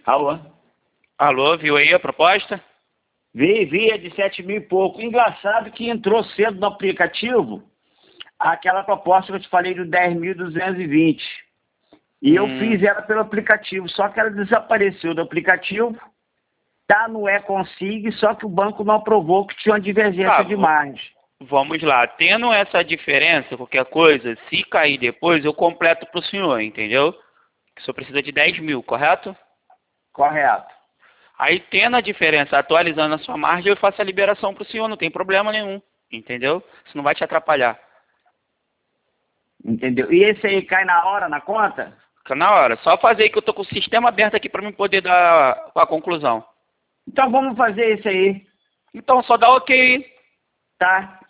Alô? Alô, viu aí a proposta? Vi, é de 7 mil e pouco. Engraçado que entrou cedo no aplicativo aquela proposta que eu te falei do 10.220. E eu fiz ela pelo aplicativo, só que ela desapareceu do aplicativo, tá no e-consig, só que o banco não aprovou, que tinha uma divergência de margem. Vamos lá, tendo essa diferença, qualquer coisa, se cair depois, eu completo para o senhor, entendeu? Que o senhor precisa de 10 mil, correto? Correto. Aí, tendo a diferença, atualizando a sua margem, eu faço a liberação para o senhor, não tem problema nenhum, entendeu? Isso não vai te atrapalhar. Entendeu? E esse aí cai na hora, na conta? Fica na hora. Só fazer aí que eu tô com o sistema aberto aqui para mim poder dar a conclusão. Então vamos fazer esse aí. Então, só dá ok. Tá?